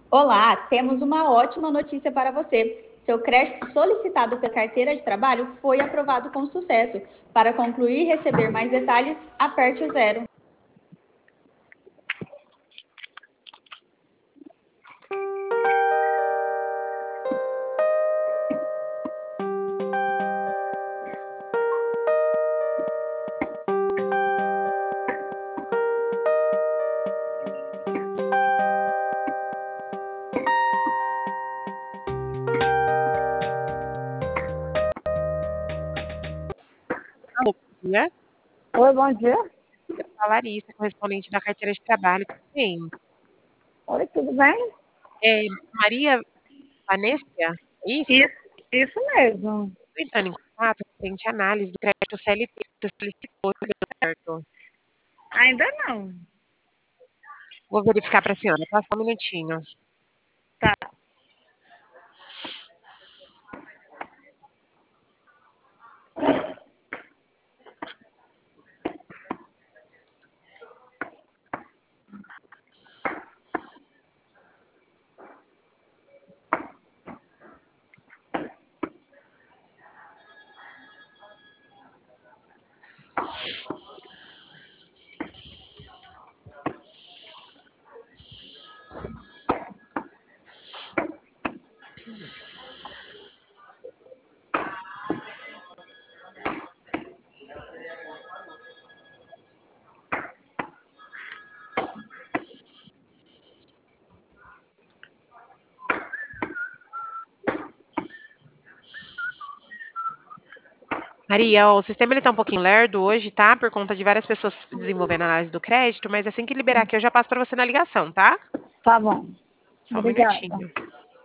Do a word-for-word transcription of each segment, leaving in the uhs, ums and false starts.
Olá, temos uma ótima notícia para você. Seu crédito solicitado pela carteira de trabalho foi aprovado com sucesso. Para concluir e receber mais detalhes, aperte o zero. Alô, bom dia. Oi, bom dia. Eu sou a Larissa, correspondente da carteira de trabalho. Tudo bem? Oi, tudo bem? É, Maria Vanessa, é isso? Isso, isso mesmo. Estou entrando em contato referente à análise do crédito C L T que você solicitou, deu certo? Ainda não. Vou verificar para a senhora, tá? Só um minutinho. Tá. Maria, o sistema ele tá um pouquinho lerdo hoje, tá? Por conta de várias pessoas desenvolvendo análise do crédito, mas assim que liberar aqui eu já passo para você na ligação, tá? Tá bom. Só um Obrigada. minutinho.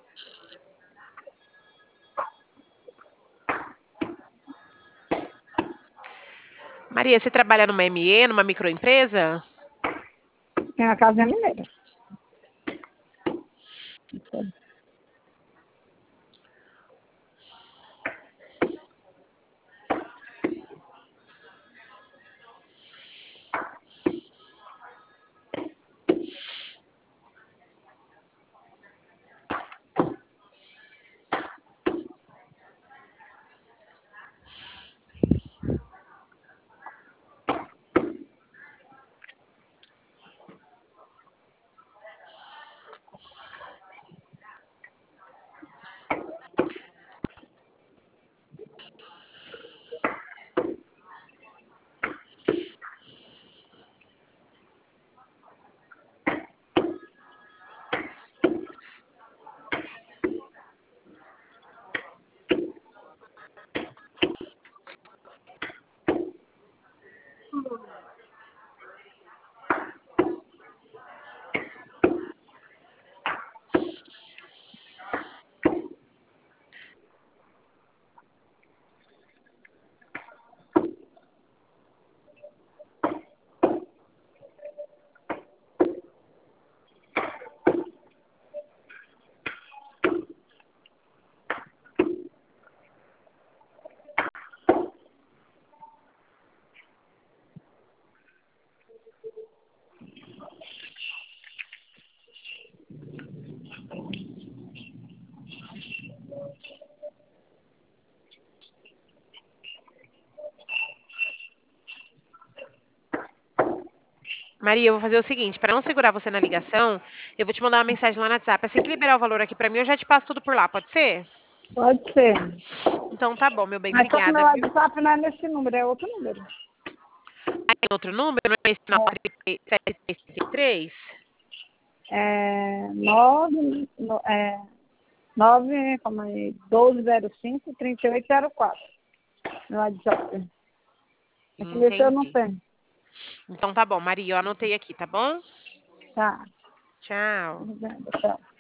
Maria, você trabalha numa M E, numa microempresa? Tem a Casa Mineira. Maria, eu vou fazer o seguinte, para não segurar você na ligação, eu vou te mandar uma mensagem lá no WhatsApp. Assim que liberar o valor aqui para mim, eu já te passo tudo por lá, pode ser? Pode ser. Então tá bom, meu bem, Mas só que meu obrigada, viu? WhatsApp não é nesse número, é outro número. Aí tem outro número, não é esse nove sete três três? É nove, no- é nove, como é, doze zero cinco, trinta e oito zero quatro. Meu WhatsApp. Esse desse eu não Entendi. tenho. Então tá bom, Maria, eu anotei aqui, tá bom? Tá. Tchau. Obrigada, tchau.